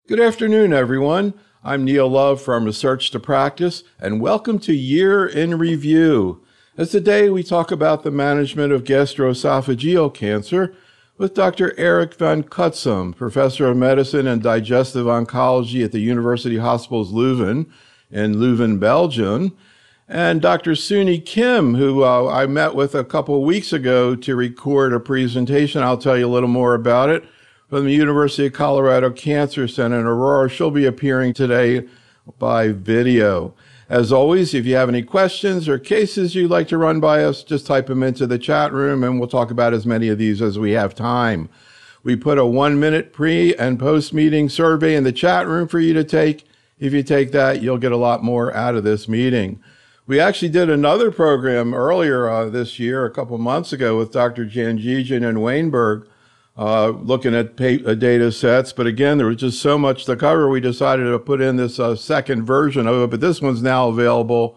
Good afternoon, everyone. I'm Neil Love from Research to Practice, and welcome to Year in Review. As today we talk about the management of gastroesophageal cancer with Dr. Erik van Cutsem, Professor of Medicine and Digestive Oncology at the University Hospitals Leuven in Leuven, Belgium, and Dr. Suni Kim, who I met with a couple of weeks ago to record a presentation. I'll tell you a little more about it, from the University of Colorado Cancer Center in Aurora. She'll be appearing today by video. As always, if you have any questions or cases you'd like to run by us, just type them into the chat room and we'll talk about as many of these as we have time. We put a 1-minute pre and post meeting survey in the chat room for you to take. If you take that, you'll get a lot more out of this meeting. We actually did another program earlier this year, a couple months ago, with Dr. Janjigian and Wainberg, looking at data sets. But again, there was just so much to cover, we decided to put in this second version of it, but this one's now available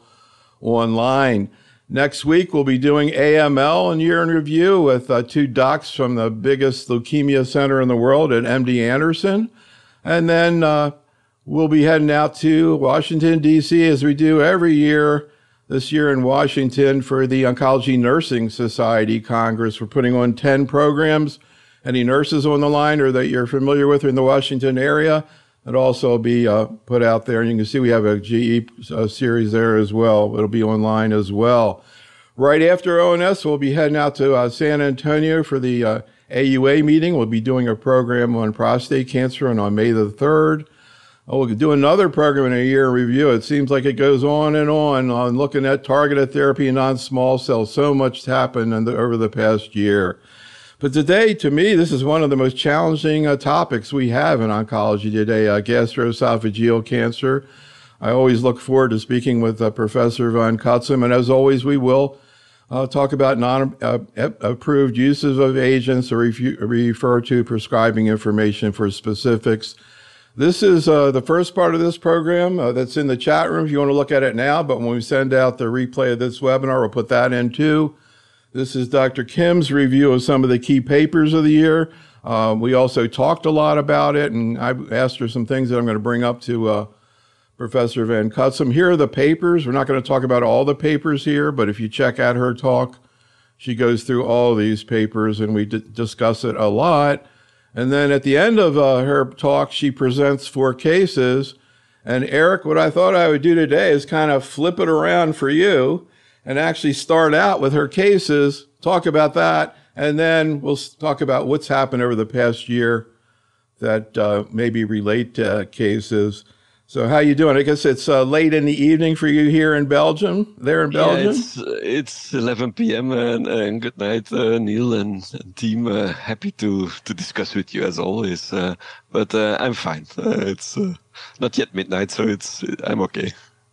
online. Next week, we'll be doing AML and Year in Review with two docs from the biggest leukemia center in the world at MD Anderson. And then we'll be heading out to Washington, D.C., as we do every year, this year in Washington for the Oncology Nursing Society Congress. We're putting on 10 programs. Any nurses on the line or that you're familiar with in the Washington area, it'll also be put out there. And you can see we have a GE series there as well. It'll be online as well. Right after ONS, we'll be heading out to San Antonio for the AUA meeting. We'll be doing a program on prostate cancer on May the 3rd. We'll do another program in a year in review. It seems like it goes on looking at targeted therapy and non-small cell. So much happened over the past year. But today, to me, this is one of the most challenging topics we have in oncology today, gastroesophageal cancer. I always look forward to speaking with Professor van Cutsem, and as always, we will talk about non-approved uses of agents or refer to prescribing information for specifics. This is the first part of this program that's in the chat room if you want to look at it now, but when we send out the replay of this webinar, we'll put that in too. This is Dr. Kim's review of some of the key papers of the year. We also talked a lot about it, and I asked her some things that I'm going to bring up to Professor van Cutsem. Here are the papers. We're not going to talk about all the papers here, but if you check out her talk, she goes through all these papers, and we discuss it a lot. And then at the end of her talk, she presents 4 cases. And Erik, what I thought I would do today is kind of flip it around for you and actually start out with her cases, talk about that, and then we'll talk about what's happened over the past year that maybe relate to cases. So how you doing? I guess it's late in the evening for you here in Belgium, there in Belgium? Yeah, it's 11 p.m. and good night, Neil and team. Happy to discuss with you as always. But I'm fine. It's not yet midnight, so I'm okay.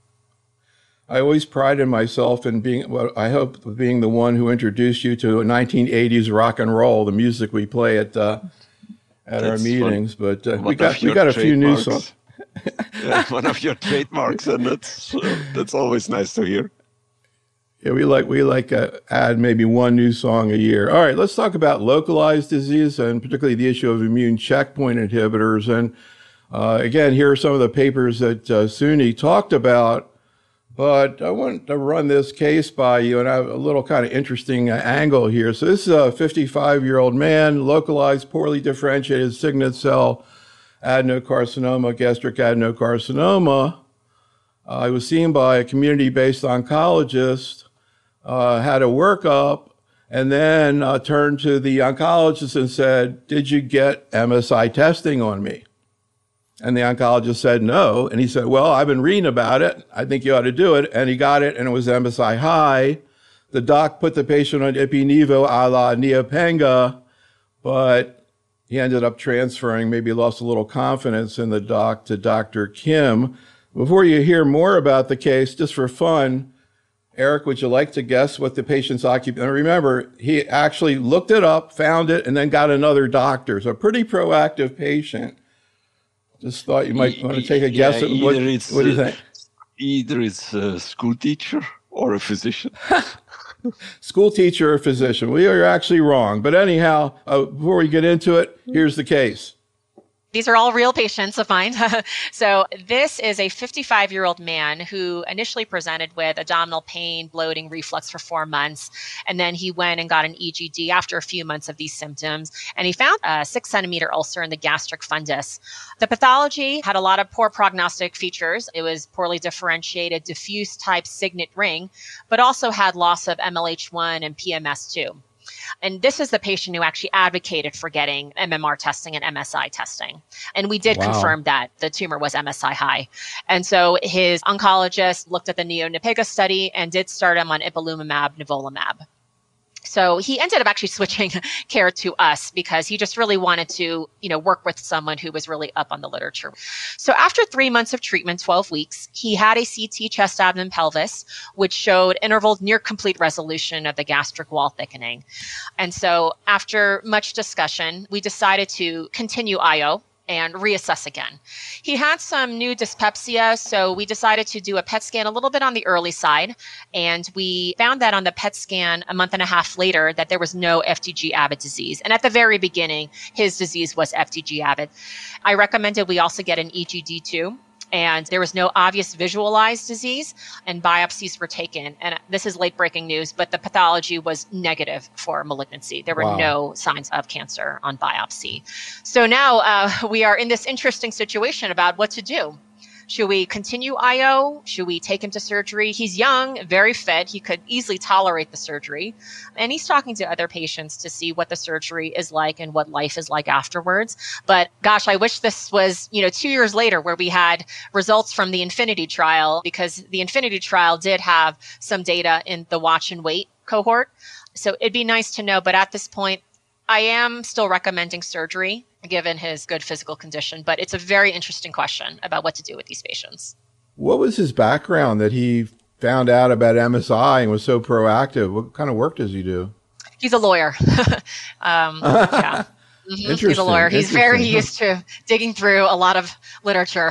I always prided myself in being, I hope, being the one who introduced you to 1980s rock and roll, the music we play at our meetings. But we got a few new songs. One of your trademarks, and that's always nice to hear. Yeah, we like add maybe one new song a year. All right, let's talk about localized disease and particularly the issue of immune checkpoint inhibitors. And again, here are some of the papers that Suni talked about. But I want to run this case by you, and I have a little kind of interesting angle here. So this is a 55-year-old man, localized, poorly differentiated signet cell adenocarcinoma, gastric adenocarcinoma. He was seen by a community-based oncologist, had a workup, and then turned to the oncologist and said, "Did you get MSI testing on me?" And the oncologist said no. And he said, "Well, I've been reading about it. I think you ought to do it." And he got it, and it was MSI high. The doc put the patient on Ipi-Nivo a la Neopenga, but he ended up transferring, maybe lost a little confidence in the doc, to Dr. Kim. Before you hear more about the case, just for fun, Erik, would you like to guess what the patient's occupation? Remember, he actually looked it up, found it, and then got another doctor. So a pretty proactive patient. Just thought you might want to take a guess at what do you think? Either it's a school teacher or a physician. School teacher or physician. We are actually wrong. But anyhow, before we get into it, here's the case. These are all real patients of mine. So this is a 55-year-old man who initially presented with abdominal pain, bloating, reflux for 4 months. And then he went and got an EGD after a few months of these symptoms. And he found a 6-centimeter ulcer in the gastric fundus. The pathology had a lot of poor prognostic features. It was poorly differentiated, diffuse type signet ring, but also had loss of MLH1 and PMS2. And this is the patient who actually advocated for getting MMR testing and MSI testing. And we did confirm that the tumor was MSI high. And so his oncologist looked at the NeoNePEGA study and did start him on ipilimumab, nivolumab. So he ended up actually switching care to us because he just really wanted to, work with someone who was really up on the literature. So after 3 months of treatment, 12 weeks, he had a CT chest, abdomen, pelvis, which showed interval near complete resolution of the gastric wall thickening. And so after much discussion, we decided to continue IO and reassess again. He had some new dyspepsia, so we decided to do a PET scan a little bit on the early side, and we found that on the PET scan a month and a half later that there was no FDG-avid disease. And at the very beginning, his disease was FDG-avid. I recommended we also get an EGD too, and there was no obvious visualized disease, and biopsies were taken. And this is late breaking news, but the pathology was negative for malignancy. There were no signs of cancer on biopsy. So now we are in this interesting situation about what to do. Should we continue IO? Should we take him to surgery? He's young, very fit. He could easily tolerate the surgery. And he's talking to other patients to see what the surgery is like and what life is like afterwards. But gosh, I wish this was, 2 years later where we had results from the Infinity trial, because the Infinity trial did have some data in the watch and wait cohort. So it'd be nice to know. But at this point, I am still recommending surgery given his good physical condition, but it's a very interesting question about what to do with these patients. What was his background that he found out about MSI and was so proactive? What kind of work does he do? He's a lawyer. Yeah. Mm-hmm. He's a lawyer. He's very used to digging through a lot of literature.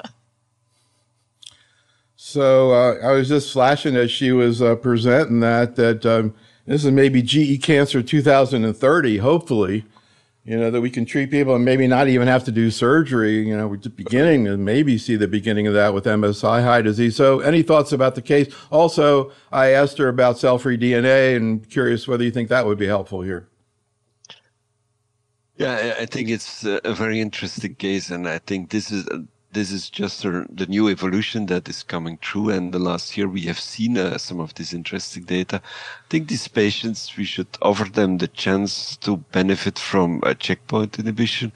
So I was just flashing as she was presenting that this is maybe GE Cancer 2030, hopefully, that we can treat people and maybe not even have to do surgery. We're just beginning to maybe see the beginning of that with MSI high disease. So any thoughts about the case? Also, I asked her about cell-free DNA and curious whether you think that would be helpful here. Yeah, I think it's a very interesting case, and I think this is just the new evolution that is coming through. And the last year we have seen some of this interesting data. I think these patients, we should offer them the chance to benefit from checkpoint inhibition.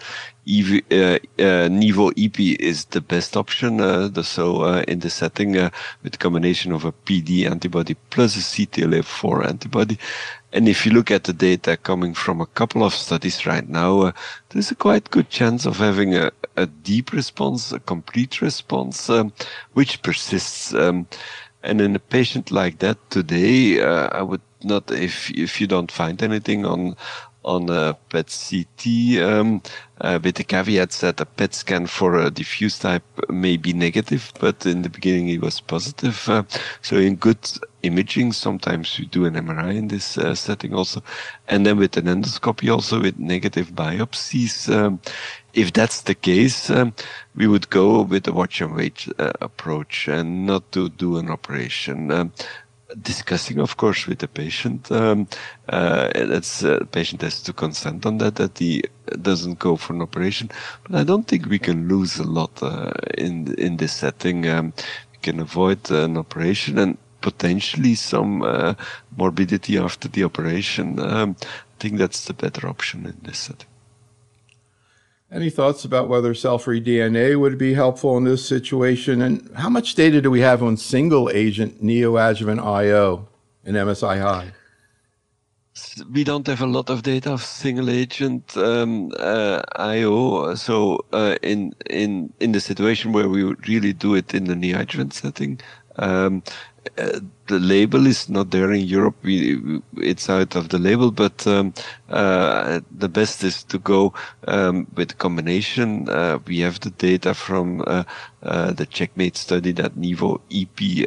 Nivo-Ipi is the best option. In the setting with the combination of a PD antibody plus a CTLA-4 antibody. And if you look at the data coming from a couple of studies right now, there's a quite good chance of having a deep response, a complete response, which persists. And in a patient like that today, I would not, if you don't find anything on a PET-CT, with the caveats that a PET scan for a diffuse type may be negative, but in the beginning it was positive. So in good imaging, sometimes we do an MRI in this setting also. And then with an endoscopy also with negative biopsies. If that's the case, we would go with a watch and wait approach and not to do an operation. Discussing, of course, with the patient. The patient has to consent on that he doesn't go for an operation. But I don't think we can lose a lot in this setting. We can avoid an operation and potentially some morbidity after the operation. I think that's the better option in this setting. Any thoughts about whether cell-free DNA would be helpful in this situation? And how much data do we have on single-agent neoadjuvant IO in MSI high? We don't have a lot of data of single-agent IO. So in the situation where we really do it in the neoadjuvant setting, the label is not there in Europe. It's out of the label, but the best is to go with a combination. We have the data from the Checkmate study that Nivo-Ipi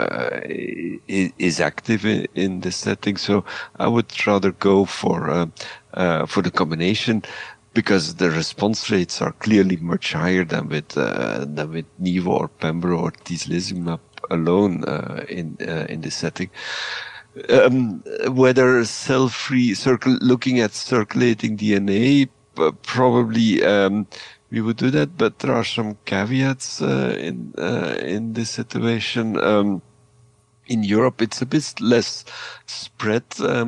is active in this setting. So I would rather go for the combination. because the response rates are clearly much higher than with Nivo or Pembro or tislelizumab alone in this setting. Whether cell-free looking at circulating DNA, probably we would do that, but there are some caveats in this situation. In Europe, it's a bit less spread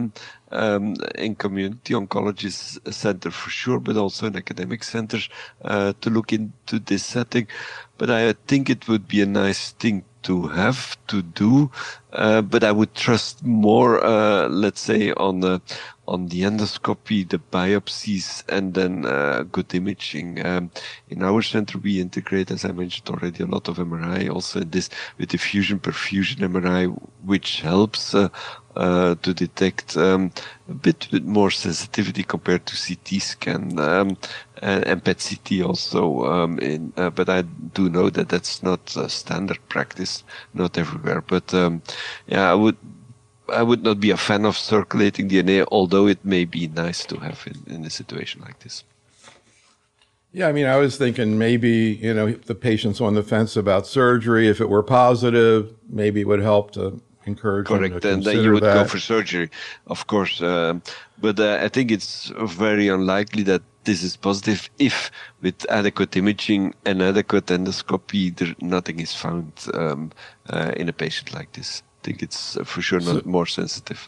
in community oncology center for sure, but also in academic centers to look into this setting. But I think it would be a nice thing to have to do, but I would trust more, let's say, on the endoscopy, the biopsies, and then good imaging. In our center, we integrate, as I mentioned already, a lot of MRI, also in this with diffusion perfusion MRI, which helps to detect a bit more sensitivity compared to CT scan and PET-CT also. But I do know that that's not standard practice, not everywhere. But yeah, I would not be a fan of circulating DNA, although it may be nice to have in a situation like this. Yeah, I mean, I was thinking maybe, if the patient's on the fence about surgery, if it were positive, maybe it would help to encourage them to consider that. And then you would go for surgery, of course. But I think it's very unlikely that this is positive if with adequate imaging and adequate endoscopy, nothing is found in a patient like this. I think it's for sure not more sensitive.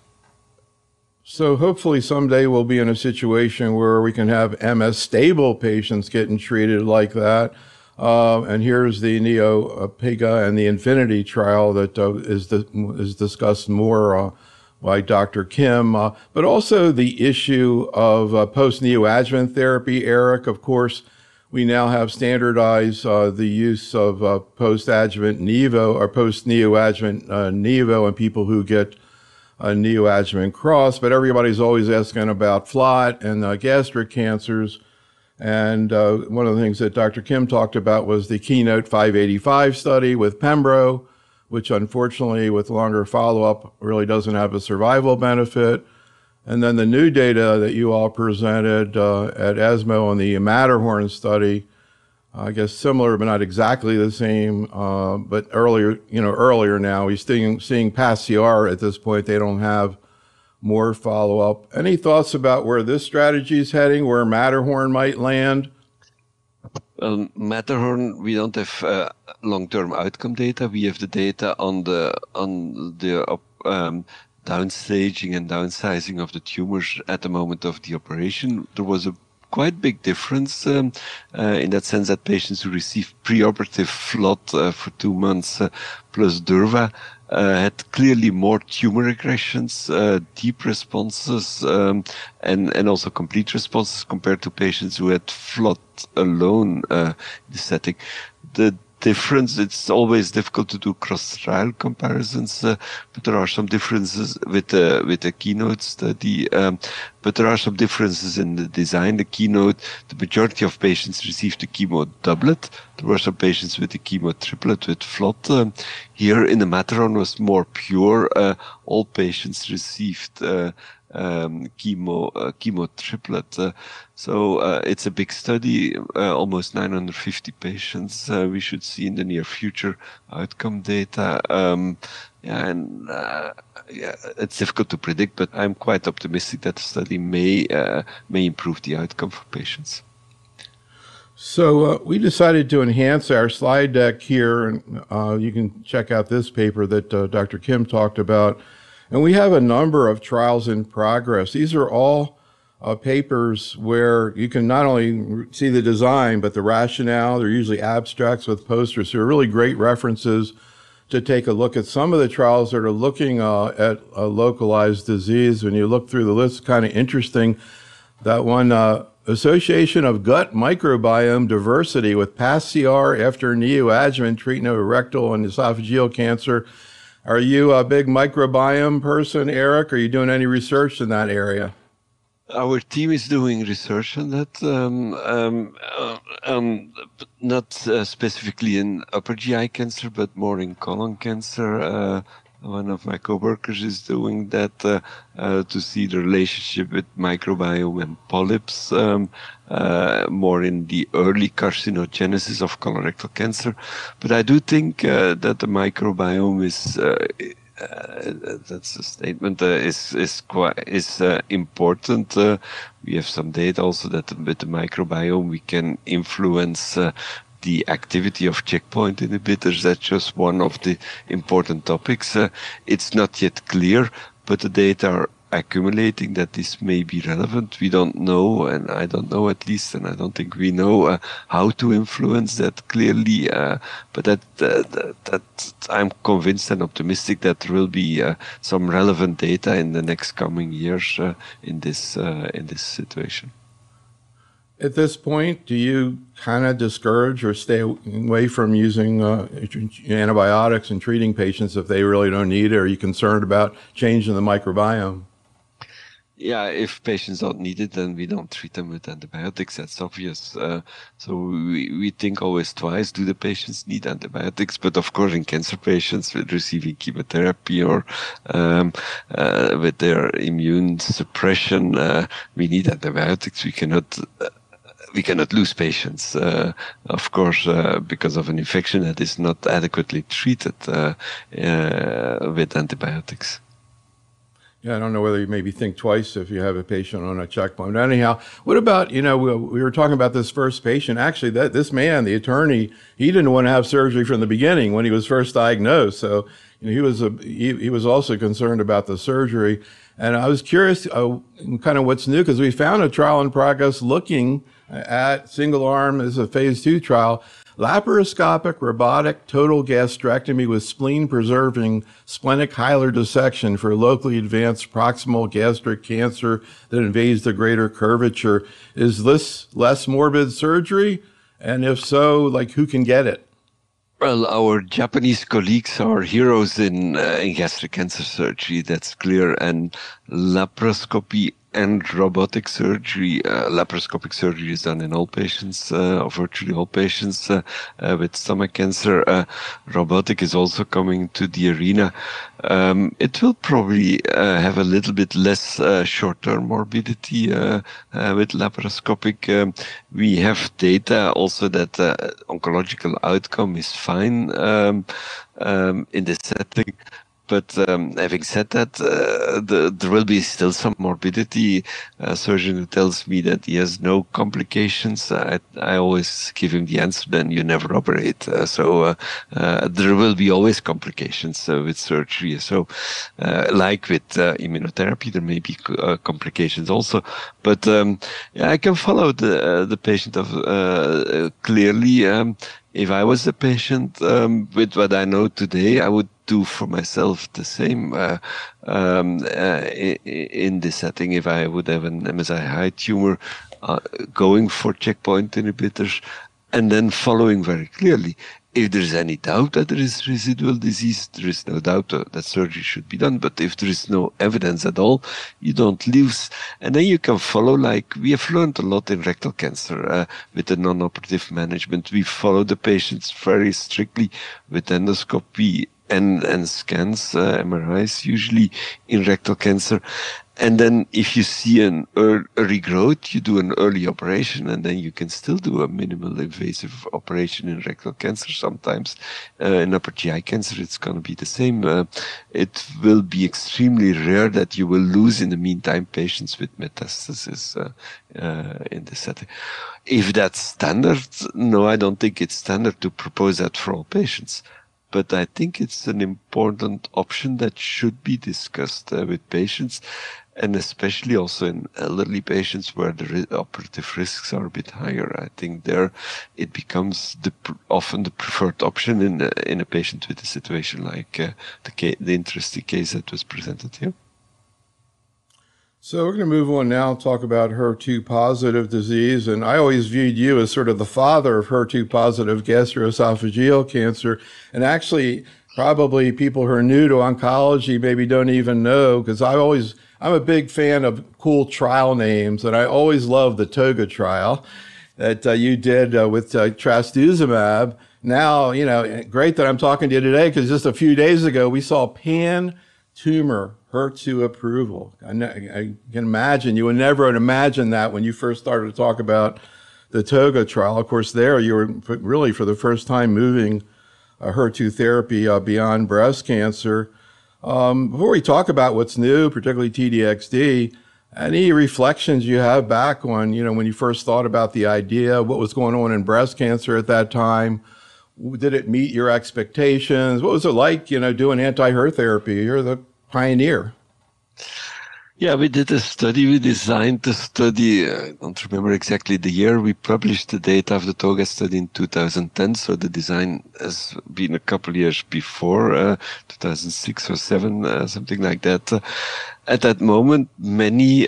So hopefully someday we'll be in a situation where we can have MS stable patients getting treated like that. And here's the NeoPEGA and the Infinity trial that is discussed more by Dr. Kim, but also the issue of post-neoadjuvant therapy. Eric, of course, we now have standardized the use of post-adjuvant Nivo or post-neoadjuvant Nivo in people who get a neoadjuvant cross, but everybody's always asking about FLOT and gastric cancers. And one of the things that Dr. Kim talked about was the Keynote 585 study with Pembro, which unfortunately with longer follow-up really doesn't have a survival benefit. And then the new data that you all presented at ESMO on the Matterhorn study, I guess similar but not exactly the same, but earlier now, we're seeing past CR at this point. They don't have more follow-up. Any thoughts about where this strategy is heading, where Matterhorn might land? Matterhorn, we don't have long-term outcome data. We have the data on the downstaging and downsizing of the tumors at the moment of the operation. There was a quite big difference in that sense that patients who received preoperative FLOT for 2 months plus Durva had clearly more tumor regressions, deep responses, and also complete responses compared to patients who had FLOT alone in the setting. The difference, it's always difficult to do cross-trial comparisons, but there are some differences with the Keynote study, but there are some differences in the design. The Keynote, the majority of patients received the chemo doublet. There were some patients with the chemo triplet with FLOT. Here in the Matterhorn was more pure. All patients received chemo triplet. So it's a big study, almost 950 patients. We should see in the near future outcome data. It's difficult to predict, but I'm quite optimistic that the study may improve the outcome for patients. So we decided to enhance our slide deck here, and you can check out this paper that Dr. Kim talked about. And we have a number of trials in progress. These are all papers where you can not only see the design, but the rationale. They're usually abstracts with posters. So they're really great references to take a look at some of the trials that are looking at localized disease. When you look through the list, kind of interesting. That one, Association of Gut Microbiome Diversity with past CR after neoadjuvant treatment of rectal and esophageal cancer. Are you a big microbiome person, Eric? Are you doing any research in that area? Our team is doing research on that, not specifically in upper GI cancer, but more in colon cancer. one of my coworkers is doing that to see the relationship with microbiome and polyps, more in the early carcinogenesis of colorectal cancer. But I do think that the microbiome is that's a statement is important. We have some data also that with the microbiome we can influence the activity of checkpoint inhibitors. That's just one of the important topics. It's not yet clear, but the data are accumulating that this may be relevant. We don't know, and I don't know at least, and I don't think we know how to influence that clearly. But that I'm convinced and optimistic that there will be some relevant data in the next coming years in this situation. At this point, do you kind of discourage or stay away from using antibiotics and treating patients if they really don't need it? Or are you concerned about changing the microbiome? Yeah, if patients don't need it, then we don't treat them with antibiotics. That's obvious. So we think always twice, do the patients need antibiotics? But of course, in cancer patients with receiving chemotherapy or with their immune suppression, we need antibiotics. We cannot lose patients, of course, because of an infection that is not adequately treated with antibiotics. Yeah, I don't know whether you maybe think twice if you have a patient on a checkpoint. Anyhow, what about, we were talking about this first patient. Actually, this man, the attorney, he didn't want to have surgery from the beginning when he was first diagnosed. So he was also concerned about the surgery. And I was curious kind of what's new, because we found a trial in progress looking at single arm as a phase 2 trial, laparoscopic robotic total gastrectomy with spleen preserving splenic hilar dissection for locally advanced proximal gastric cancer that invades the greater curvature. Is this less morbid surgery? And if so, like, who can get it? Well, our Japanese colleagues are heroes in gastric cancer surgery, that's clear, and laparoscopy and robotic surgery. Laparoscopic surgery is done in all patients, or virtually all patients with stomach cancer. Robotic is also coming to the arena. It will probably have a little bit less short-term morbidity with laparoscopic. We have data also that oncological outcome is fine in this setting. But having said that, there will be still some morbidity. A surgeon who tells me that he has no complications, I always give him the answer, then you never operate. So there will be always complications with surgery. So like with immunotherapy, there may be complications also. But I can follow the patient clearly. If I was a patient with what I know today, I would do for myself the same in this setting. If I would have an MSI-high tumor, going for checkpoint inhibitors, and then following very clearly. If there is any doubt that there is residual disease, there is no doubt that surgery should be done. But if there is no evidence at all, you don't lose. And then you can follow, like we have learned a lot in rectal cancer with the non-operative management. We follow the patients very strictly with endoscopy and scans, MRIs usually in rectal cancer. And then if you see a regrowth, you do an early operation, and then you can still do a minimal invasive operation in rectal cancer. Sometimes in upper GI cancer, it's going to be the same. It will be extremely rare that you will lose in the meantime patients with metastasis in this setting. If that's standard, no, I don't think it's standard to propose that for all patients. But I think it's an important option that should be discussed with patients, and especially also in elderly patients where the operative risks are a bit higher. I think there it becomes often the preferred option in a patient with a situation like the interesting case that was presented here. So we're going to move on now and talk about HER2-positive disease. And I always viewed you as sort of the father of HER2-positive gastroesophageal cancer. And actually, probably people who are new to oncology maybe don't even know, because I'm a big fan of cool trial names, and I always love the TOGA trial that you did with trastuzumab. now, great that I'm talking to you today, because just a few days ago, we saw pan-tumor HER2 approval. I can imagine, you would never imagine that when you first started to talk about the TOGA trial. Of course, there you were really for the first time moving HER2 therapy beyond breast cancer. Before we talk about what's new, particularly TDXD, any reflections you have back on, when you first thought about the idea, what was going on in breast cancer at that time? Did it meet your expectations? What was it like, doing anti-HER therapy? You're the pioneer. Yeah, we did a study. We designed the study. I don't remember exactly the year. We published the data of the TOGA study in 2010. So the design has been a couple of years before, 2006 or 7, something like that. At that moment, many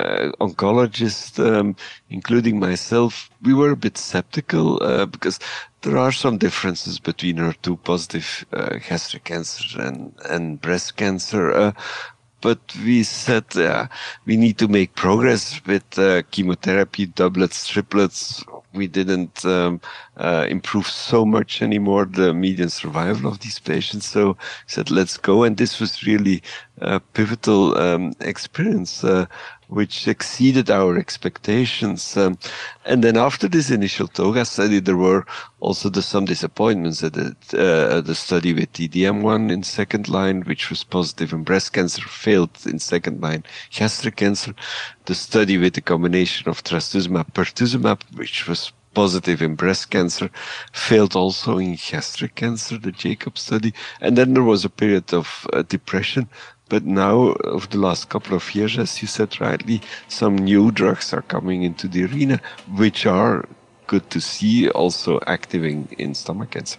oncologists, including myself, we were a bit skeptical because there are some differences between HER2 positive gastric cancer and breast cancer. But we said we need to make progress with chemotherapy, doublets, triplets. We didn't improve so much anymore the median survival of these patients. So we said, let's go. And this was really a pivotal experience, which exceeded our expectations. And then after this initial TOGA study, there were also some disappointments. The study with TDM1 in second line, which was positive in breast cancer, failed in second line gastric cancer. The study with the combination of trastuzumab, pertuzumab, which was positive in breast cancer, failed also in gastric cancer, the JACOB study. And then there was a period of depression. But now, over the last couple of years, as you said rightly, some new drugs are coming into the arena, which are good to see also active in stomach cancer.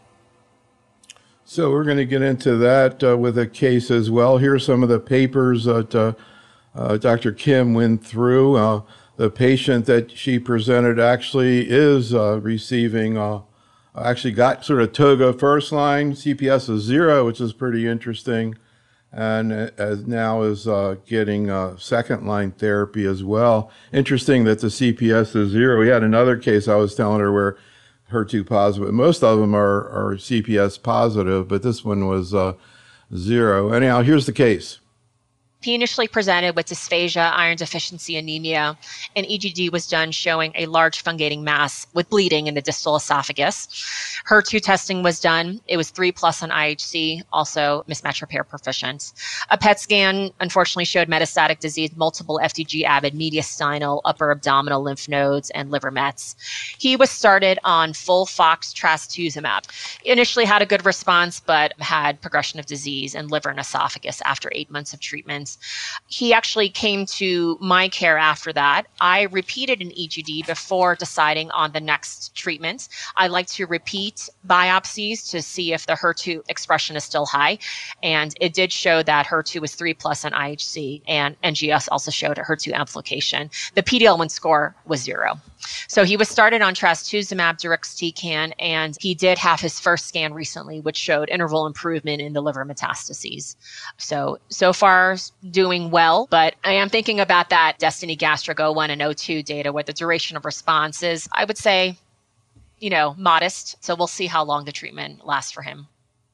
So we're going to get into that with a case as well. Here are some of the papers that Dr. Kim went through. The patient that she presented actually is actually got sort of TOGA first line, CPS is 0, which is pretty interesting. And now is getting second line therapy as well. Interesting that the CPS is 0. We had another case I was telling her where HER2 positive. Most of them are CPS positive, but this one was 0. Anyhow, here's the case. He initially presented with dysphagia, iron deficiency anemia, and EGD was done showing a large fungating mass with bleeding in the distal esophagus. HER2 testing was done. It was 3+ on IHC, also mismatch repair proficient. A PET scan unfortunately showed metastatic disease, multiple FDG avid mediastinal, upper abdominal lymph nodes, and liver mets. He was started on FOLFOX trastuzumab. Initially had a good response, but had progression of disease in liver and esophagus after 8 months of treatment. He actually came to my care after that. I repeated an EGD before deciding on the next treatment. I like to repeat biopsies to see if the HER2 expression is still high. And it did show that HER2 was 3+ on IHC, and NGS also showed a HER2 amplification. The PD-L1 score was 0. So he was started on trastuzumab deruxtecan, and he did have his first scan recently, which showed interval improvement in the liver metastases. So far, doing well, but I am thinking about that Destiny Gastric 01 and 02 data where the duration of response is, I would say, modest. So we'll see how long the treatment lasts for him.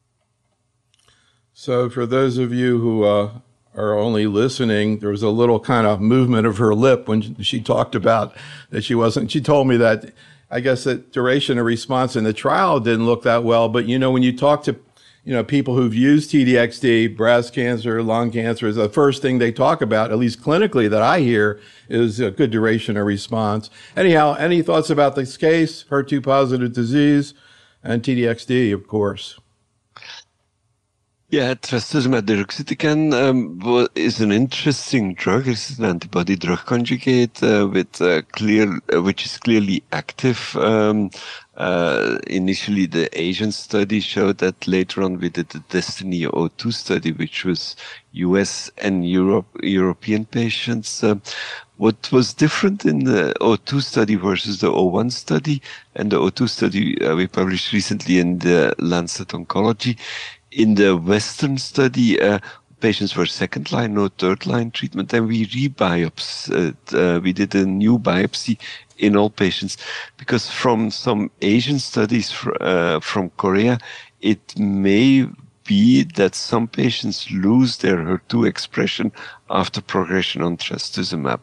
So for those of you who are only listening, there was a little kind of movement of her lip when she talked about that she told me that I guess that duration of response in the trial didn't look that well, but when you talk to people who've used TDXD, breast cancer, lung cancer, the first thing they talk about, at least clinically that I hear, is a good duration of response. Anyhow, any thoughts about this case, HER2 positive disease, and TDXD, of course? Yeah, trastuzumab deruxtecan is an interesting drug. It's an antibody drug conjugate which is clearly active. Initially, the Asian study showed that. Later on, we did the Destiny 02 study, which was US and European patients. What was different in the 02 study versus the 01 study, and the 02 study we published recently in the Lancet Oncology. In the Western study, patients were second line, no third line treatment, and we rebiopsied. We did a new biopsy in all patients, because from some Asian studies from Korea, it may be that some patients lose their HER2 expression after progression on trastuzumab.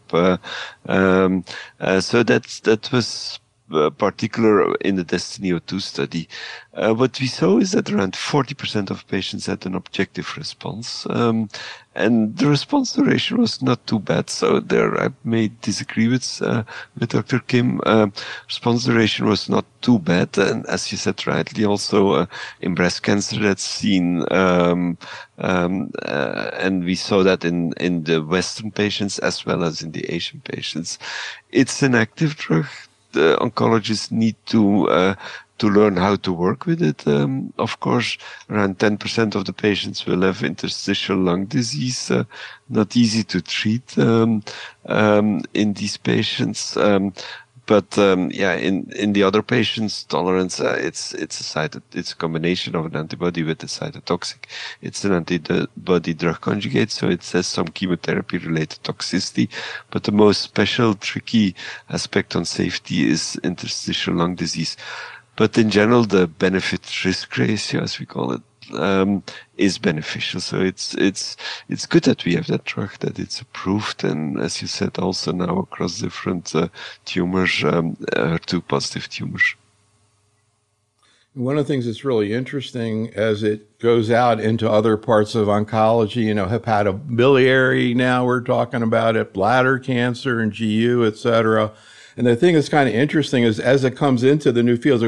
So that was particular in the DESTINY-02 study. What we saw is that around 40% of patients had an objective response, and the response duration was not too bad. So there, I may disagree with Dr. Kim. Response duration was not too bad, and as you said rightly, also in breast cancer, that's seen, and we saw that in the Western patients as well as in the Asian patients. It's an active drug. The oncologists need to learn how to work with it. Of course, around 10% of the patients will have interstitial lung disease, not easy to treat in these patients. But in the other patients, tolerance, it's a combination of an antibody with a cytotoxic. It's an antibody drug conjugate, so it has some chemotherapy-related toxicity. But the most special, tricky aspect on safety is interstitial lung disease. But in general, the benefit-risk ratio, as we call it, is beneficial. So it's good that we have that drug, that it's approved, and as you said, also now across different tumors, HER2 positive tumors. One of the things that's really interesting as it goes out into other parts of oncology, hepatobiliary, now we're talking about it, bladder cancer and GU, et cetera. And the thing that's kind of interesting is as it comes into the new fields,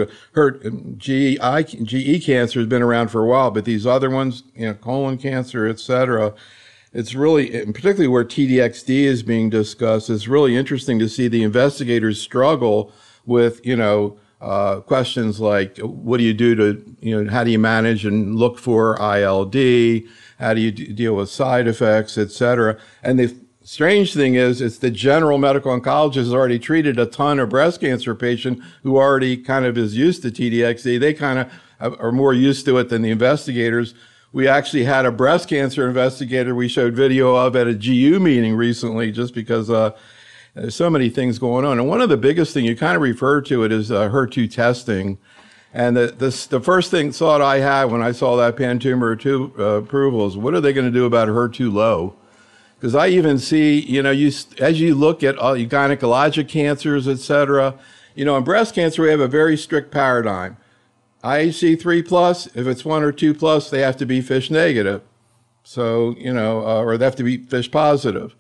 GE cancer has been around for a while, but these other ones, colon cancer, et cetera, it's really, particularly where TDXD is being discussed, it's really interesting to see the investigators struggle with, questions like, what do you do to, how do you manage and look for ILD? How do you deal with side effects, et cetera? And the strange thing is, it's the general medical oncologist has already treated a ton of breast cancer patients who already kind of is used to TDXD. They kind of are more used to it than the investigators. We actually had a breast cancer investigator we showed video of at a GU meeting recently, just because there's so many things going on. And one of the biggest things, you kind of referred to it, is HER2 testing. And the first thought I had when I saw that pan-tumor HER2 approval is, what are they going to do about HER2 low? Because I even see, as you look at all gynecologic cancers, et cetera, in breast cancer, we have a very strict paradigm. IHC 3+, if it's 1 or 2+, they have to be FISH negative. So, or they have to be FISH positive.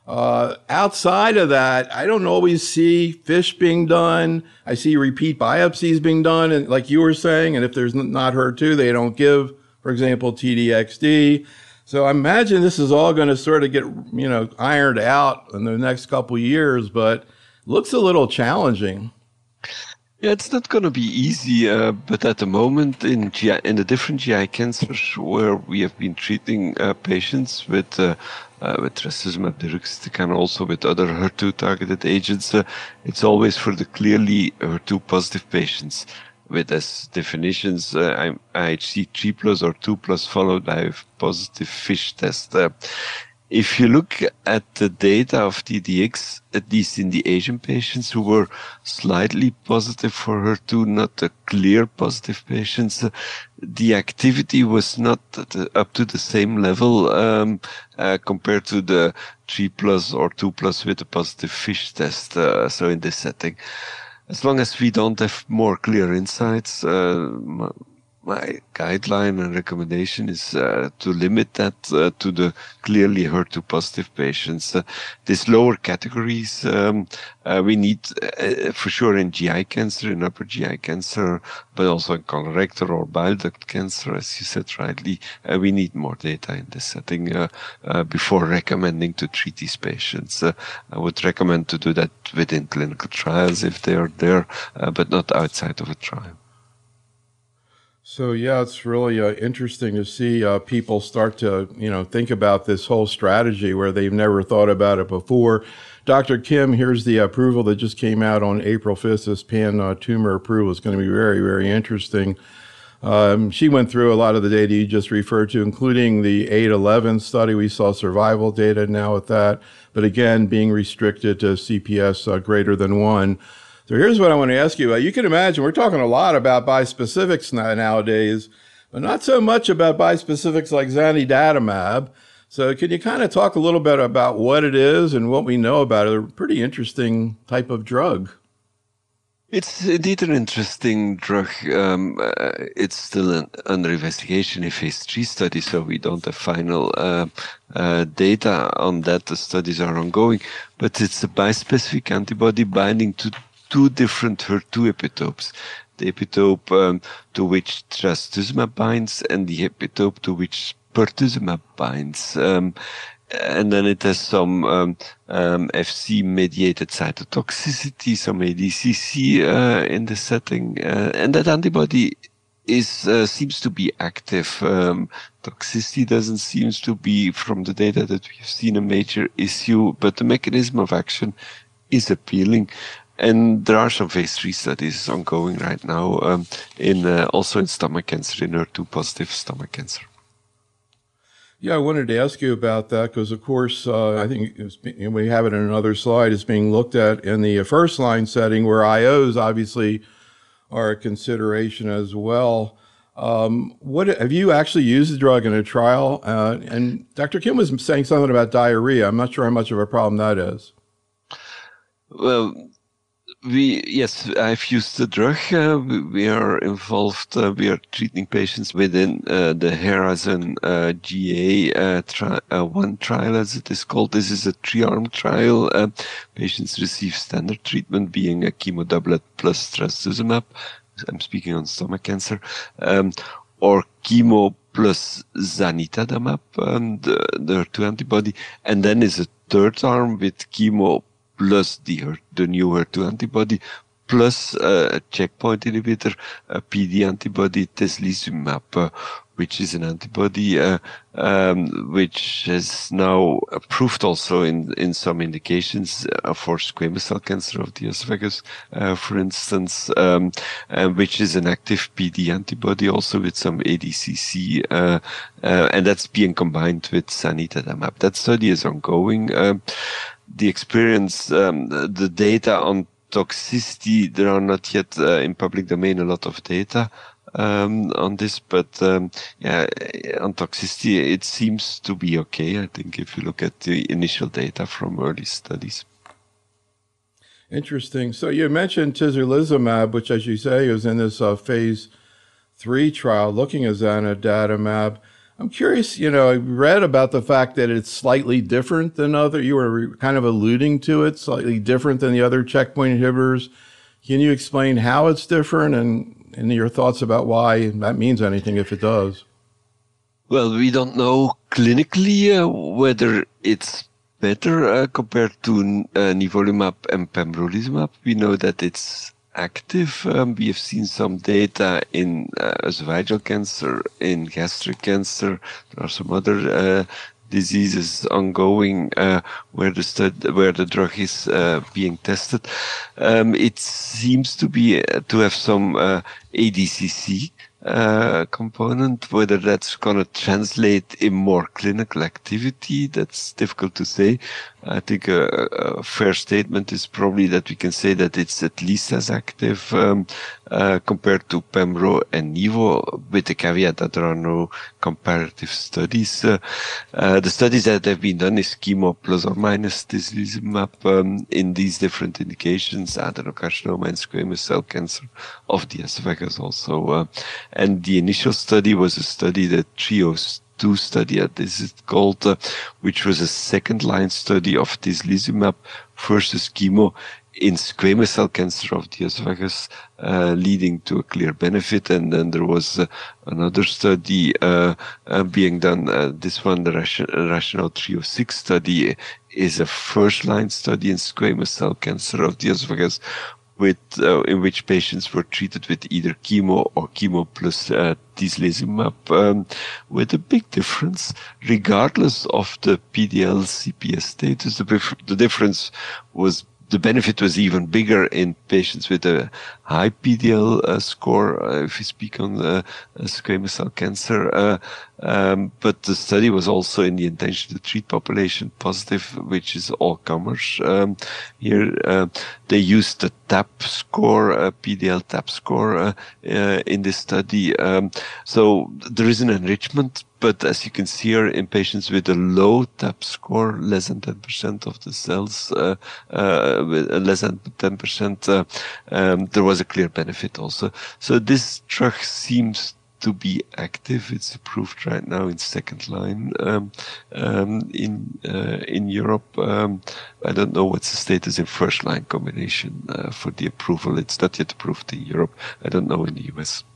Outside of that, I don't always see FISH being done. I see repeat biopsies being done, and like you were saying, and if there's not HER2, they don't give, for example, TDXD. So I imagine this is all going to sort of get, ironed out in the next couple of years, but looks a little challenging. Yeah, it's not going to be easy, but at the moment in the different GI cancers where we have been treating patients with trastuzumab deruxtecan, also with other HER2 targeted agents, it's always for the clearly HER2 positive patients, with as definitions IHC 3+ or 2+ followed by a positive FISH test. If you look at the data of TDX, at least in the Asian patients who were slightly positive for HER2, not the clear positive patients, the activity was not up to the same level compared to the 3+ or 2+ with a positive FISH test. So in this setting, as long as we don't have more clear insights, my guideline and recommendation is to limit that to the clearly HER2 positive patients. These lower categories we need for sure in GI cancer, in upper GI cancer, but also in colorectal or bile duct cancer, as you said rightly. We need more data in this setting before recommending to treat these patients. I would recommend to do that within clinical trials if they are there, but not outside of a trial. So yeah, it's really interesting to see people start to, think about this whole strategy where they've never thought about it before. Dr. Kim, here's the approval that just came out on April 5th. This pan tumor approval is going to be very, very interesting. She went through a lot of the data you just referred to, including the 8/11 study. We saw survival data now with that, but again, being restricted to CPS greater than 1. So here's what I want to ask you about. You can imagine we're talking a lot about bispecifics nowadays, but not so much about bispecifics like zanidatamab. So can you kind of talk a little bit about what it is and what we know about it? A pretty interesting type of drug. It's indeed an interesting drug. It's still under investigation in phase 3 study, so we don't have final data on that. The studies are ongoing, but it's a bispecific antibody binding to 2 different HER2 epitopes. The epitope to which trastuzumab binds and the epitope to which pertuzumab binds. And then it has some FC-mediated cytotoxicity, some ADCC in the setting, and that antibody seems to be active. Toxicity doesn't seem to be, from the data that we've seen, a major issue, but the mechanism of action is appealing. And there are some phase 3 studies ongoing right now, also in stomach cancer, in HER2-positive stomach cancer. Yeah, I wanted to ask you about that because, of course, I think we have it in another slide. It's being looked at in the first-line setting where IOs obviously are a consideration as well. Have you actually used the drug in a trial? And Dr. Kim was saying something about diarrhea. I'm not sure how much of a problem that is. Well, yes, I've used the drug. We are involved. We are treating patients within the Horizon GA1 trial, as it is called. This is a 3-arm trial. Patients receive standard treatment, being a chemo doublet plus trastuzumab. I'm speaking on stomach cancer, or chemo plus zanidatamab, the HER2 antibody, and then is a 3rd arm with chemo plus the new HER2 antibody, plus a checkpoint inhibitor, a PD antibody, teslizumab, which is an antibody which is now approved also in some indications for squamous cell cancer of the esophagus, for instance, which is an active PD antibody also with some ADCC, and that's being combined with zanidatamab. That study is ongoing. The experience, the data on toxicity, there are not yet in public domain a lot of data on this, but on toxicity, it seems to be okay, I think, if you look at the initial data from early studies. Interesting. So you mentioned tislelizumab, which, as you say, is in this phase 3 trial looking at zanidatamab. I'm curious, I read about the fact that it's slightly different than you were kind of alluding to it, slightly different than the other checkpoint inhibitors. Can you explain how it's different and your thoughts about why that means anything if it does? Well, we don't know clinically whether it's better compared to nivolumab and pembrolizumab. We know that it's active. We have seen some data in esophageal cancer, in gastric cancer. There are some other diseases ongoing where the drug is being tested. It seems to have some ADCC component. Whether that's going to translate in more clinical activity, that's difficult to say. I think a fair statement is probably that we can say that it's at least as active compared to Pembro and Nivo, with the caveat that there are no comparative studies. The studies that have been done is chemo plus or minus tislelizumab in these different indications, adenocarcinoma and squamous cell cancer of the esophagus also. And the initial study was a study that TRIOS study, this is called, which was a 2nd-line study of tislelizumab versus chemo in squamous cell cancer of the esophagus, leading to a clear benefit. And then there was another study being done. This one, the Rational 306 study, is a 1st-line study in squamous cell cancer of the esophagus, in which patients were treated with either chemo or chemo plus tislelizumab, with a big difference, regardless of the PDL-CPS status. The difference was the benefit was even bigger in patients with a high PDL score, if we speak on squamous cell cancer. But the study was also in the intention to treat population positive, which is all comers. Here, they used the TAP score, PDL TAP score, in this study. So there is an enrichment. But as you can see here, in patients with a low TAP score, less than 10% of the cells, with less than 10%, there was a clear benefit also. So this drug seems to be active. It's approved right now in second line in Europe. I don't know what's the status in first line combination for the approval. It's not yet approved in Europe. I don't know in the US.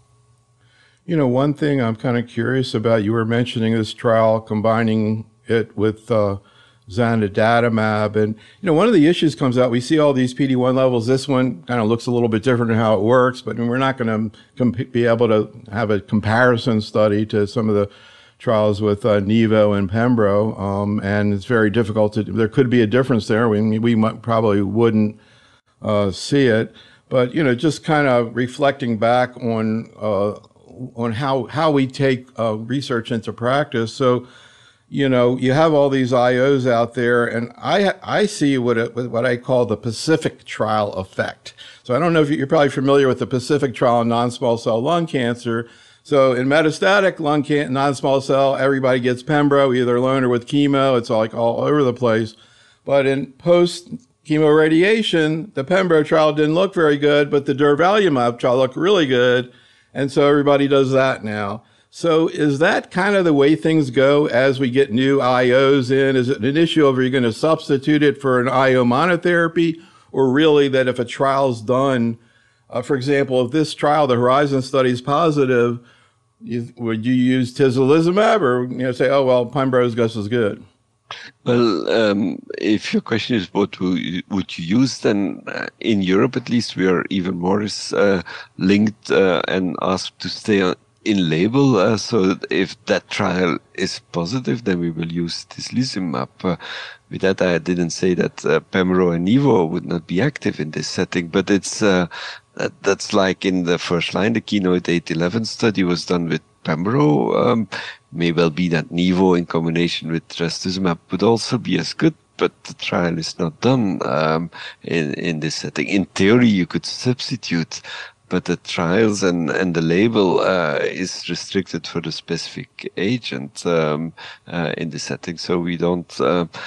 You know, one thing I'm kind of curious about, you were mentioning this trial combining it with zanidatamab. And, you know, one of the issues comes out, we see all these PD-1 levels. This one kind of looks a little bit different in how it works, but we're not going to be able to have a comparison study to some of the trials with Nivo and Pembro. And it's very difficult there could be a difference there. We probably wouldn't see it. But, you know, just kind of reflecting back on how we take research into practice. So, you know, you have all these IOs out there, and I see what I call the Pacific trial effect. So I don't know if you're probably familiar with the Pacific trial in non-small cell lung cancer. So in metastatic non-small cell, everybody gets Pembro, either alone or with chemo. It's all over the place. But in post-chemo radiation, the Pembro trial didn't look very good, but the durvalumab trial looked really good. And so everybody does that now. So is that kind of the way things go as we get new IOs in? Is it an issue of are you going to substitute it for an IO monotherapy? Or really that if a trial's done, for example, if this trial, the Horizon study is positive, would you use tislelizumab or say, oh, well, Pembro is just as good? Well, if your question is what would you use, then in Europe at least we are even more linked and asked to stay in label. So if that trial is positive, then we will use tislelizumab. With that, I didn't say that Pembro and Nivo would not be active in this setting, but it's that's like in the first line, the Keynote 811 study was done with Pembro. May well be that Nivo in combination with trastuzumab would also be as good, but the trial is not done in this setting. In theory, you could substitute, but the trials and the label is restricted for the specific agent in this setting. So we don't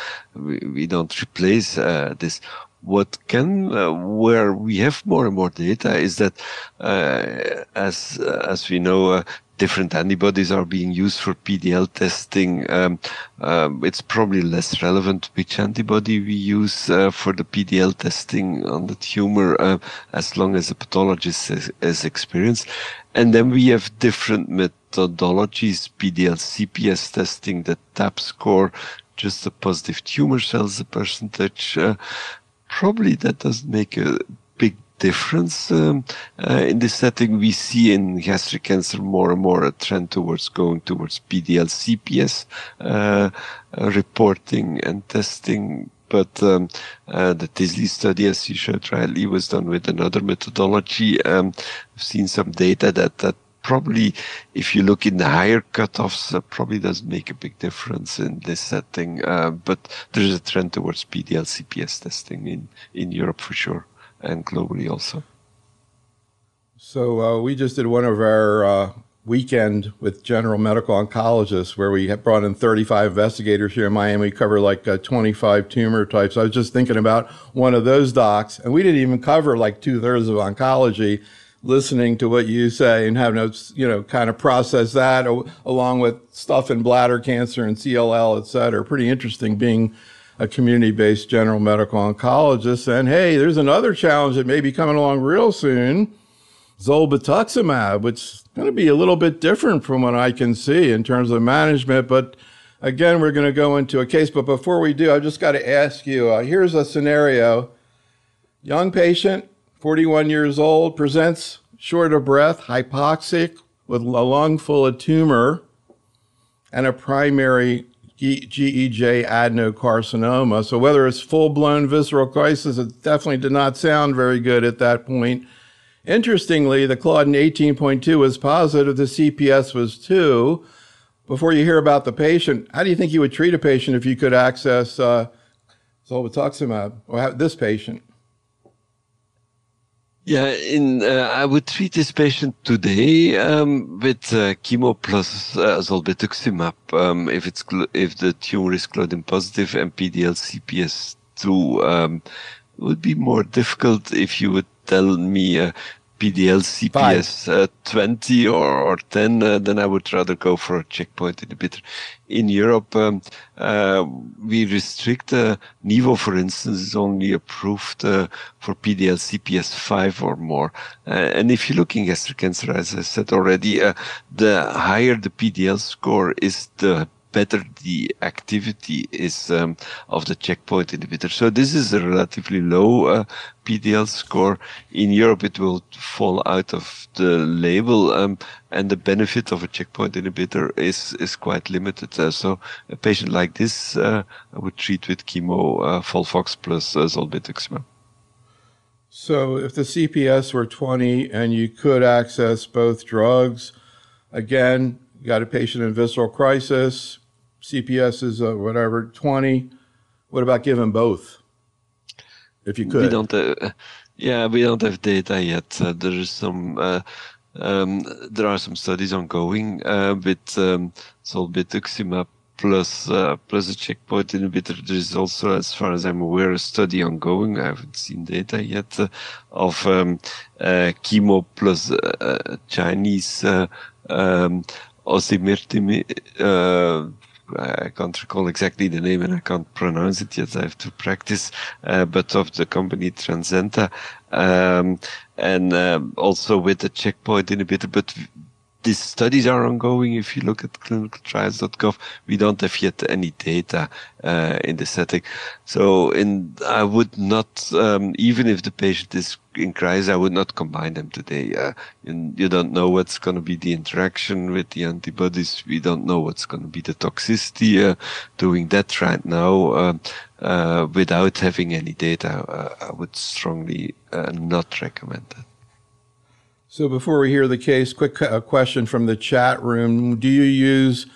replace this. What where we have more and more data is that as we know. Different antibodies are being used for PDL testing. It's probably less relevant which antibody we use for the PDL testing on the tumor, as long as the pathologist has experience. And then we have different methodologies, PDL CPS testing, the TAP score, just the positive tumor cells, the percentage. Probably that doesn't make a big difference in this setting. We see in gastric cancer more and more a trend towards going towards PDL CPS reporting and testing. But the TISLI study, as you showed rightly, was done with another methodology. I've seen some data that probably, if you look in the higher cutoffs, probably doesn't make a big difference in this setting. But there's a trend towards PDL CPS testing in Europe for sure, and globally also. So we just did one of our weekend with general medical oncologists where we brought in 35 investigators here in Miami. We cover like 25 tumor types. I was just thinking about one of those docs, and we didn't even cover like 2/3 of oncology, listening to what you say and having to, kind of process that along with stuff in bladder cancer and CLL, et cetera. Pretty interesting being a community-based general medical oncologist. And hey, there's another challenge that may be coming along real soon, zolbetuximab, which is going to be a little bit different from what I can see in terms of management. But again, we're going to go into a case. But before we do, I've just got to ask you, here's a scenario. Young patient, 41 years old, presents short of breath, hypoxic, with a lung full of tumor and a primary GEJ adenocarcinoma. So whether it's full-blown visceral crisis, it definitely did not sound very good at that point. Interestingly, the Claudin 18.2 was positive, the CPS was 2. Before you hear about the patient, how do you think you would treat a patient if you could access zolbetuximab, or this patient? Yeah, I would treat this patient today with chemo plus zolbetuximab if the tumor is Claudin positive, and PDL CPS 2. Would be more difficult if you would tell me PDL CPS 20 or 10, then I would rather go for a checkpoint inhibitor. In Europe, we restrict Nivo, for instance, is only approved for PDL CPS 5 or more. And if you look in gastric cancer, as I said already, the higher the PDL score is, the better the activity is of the checkpoint inhibitor. So this is a relatively low PDL score. In Europe, it will fall out of the label, and the benefit of a checkpoint inhibitor is quite limited. So a patient like this, I would treat with chemo, FOLFOX plus zolbetuximab. So if the CPS were 20 and you could access both drugs, again, you got a patient in visceral crisis, CPS is 20. What about giving both? If you could. We don't have data yet. There are some studies ongoing with zolbetuximab plus a checkpoint inhibitor. There is also, as far as I'm aware, a study ongoing. I haven't seen data yet of chemo plus Chinese osimertinib. I can't recall exactly the name and I can't pronounce it yet. I have to practice, but of the company Transcenta, and also with the checkpoint inhibitor. But these studies are ongoing. If you look at clinicaltrials.gov, we don't have yet any data in the setting. So I would not, even if the patient is in crisis, I would not combine them today. You don't know what's going to be the interaction with the antibodies. We don't know what's going to be the toxicity. Doing that right now without having any data, I would strongly not recommend that. So before we hear the case, quick question from the chat room. Do you use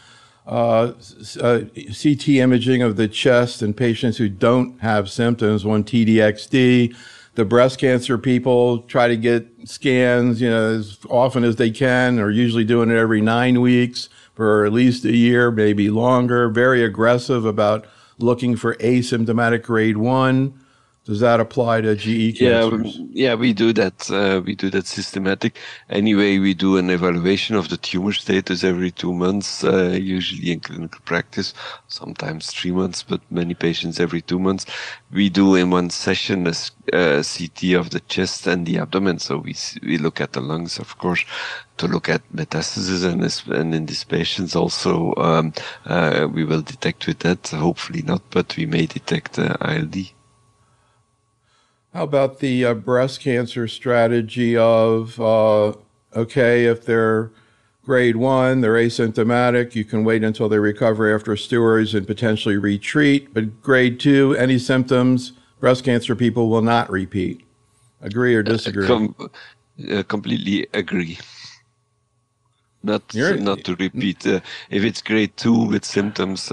CT imaging of the chest in patients who don't have symptoms, 1-TDXD? The breast cancer people try to get scans, as often as they can, or usually doing it every 9 weeks for at least a year, maybe longer. Very aggressive about looking for asymptomatic grade 1. Does that apply to GE cancers? Yeah, we do that. We do that systematic. Anyway, we do an evaluation of the tumor status every 2 months, usually in clinical practice, sometimes 3 months, but many patients every 2 months. We do in one session a CT of the chest and the abdomen. So we look at the lungs, of course, to look at metastasis, and in these patients also we will detect with that. Hopefully not, but we may detect ILD. How about the breast cancer strategy of, if they're grade 1, they're asymptomatic, you can wait until they recover after steroids and potentially retreat, but grade 2, any symptoms, breast cancer people will not repeat. Agree or disagree? Completely agree. Not to repeat. If it's grade 2 with symptoms,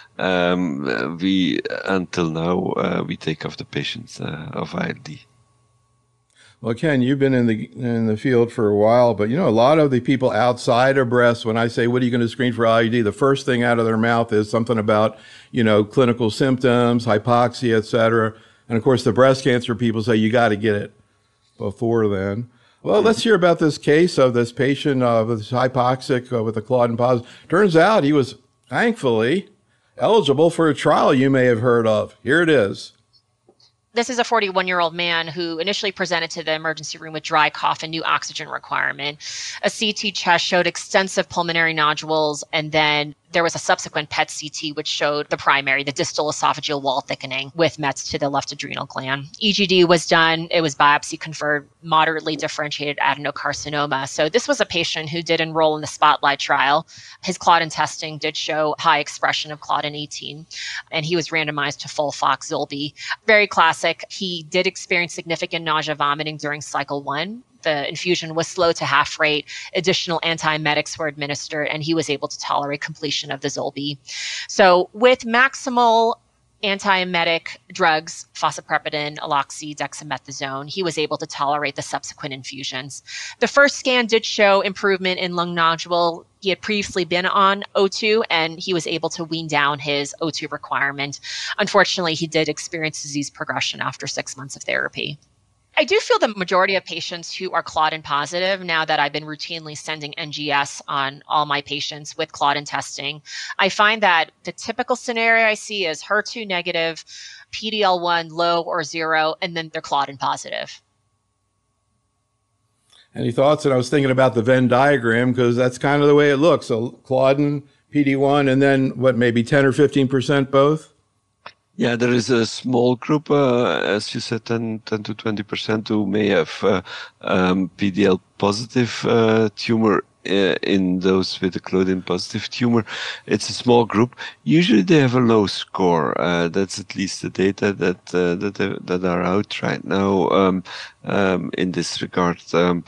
until now we take off the patients of ILD. Well, Ken, you've been in the field for a while, but a lot of the people outside of breast, when I say, what are you going to screen for ILD, the first thing out of their mouth is something about, clinical symptoms, hypoxia, et cetera. And of course, the breast cancer people say you got to get it before then. Well, let's hear about this case of this patient with hypoxic with a Claudin positive. Turns out he was, thankfully, eligible for a trial you may have heard of. Here it is. This is a 41-year-old man who initially presented to the emergency room with dry cough and new oxygen requirement. A CT chest showed extensive pulmonary nodules, and then there was a subsequent PET CT which showed the distal esophageal wall thickening with mets to the left adrenal gland. EGD was done. It was biopsy confirmed moderately differentiated adenocarcinoma. So this was a patient who did enroll in the Spotlight trial. His Claudin testing did show high expression of Claudin 18, and he was randomized to FOLFOX Zolbi. Very classic. He did experience significant nausea, vomiting during cycle 1. The infusion was slow to half rate. Additional antiemetics were administered, and he was able to tolerate completion of the Zolbi. So with maximal antiemetic drugs, fosaprepidan, Aloxi, dexamethasone, he was able to tolerate the subsequent infusions. The first scan did show improvement in lung nodule. He had previously been on O2, and he was able to wean down his O2 requirement. Unfortunately, he did experience disease progression after 6 months of therapy. I do feel the majority of patients who are Claudin positive, now that I've been routinely sending NGS on all my patients with Claudin testing, I find that the typical scenario I see is HER2 negative, PD-L1 low or zero, and then they're Claudin positive. Any thoughts? And I was thinking about the Venn diagram because that's kind of the way it looks. So Claudin, PD-1, and then what, maybe 10 or 15% both? Yeah, there is a small group, as you said, 10 to 20% who may have PDL positive tumor in those with a Claudin positive tumor. It's a small group. Usually they have a low score. That's at least the data that are out right now in this regard. So